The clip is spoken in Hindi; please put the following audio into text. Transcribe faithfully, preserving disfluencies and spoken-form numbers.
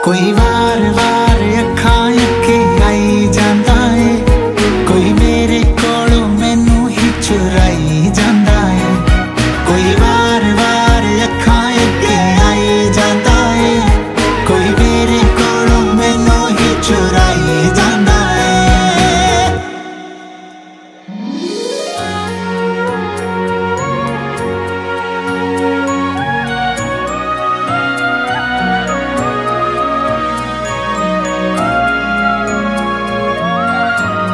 कोई वार वार अखां अगे आई जांदा है, कोई मेरे कोलों मैनू ही चुराई जांदा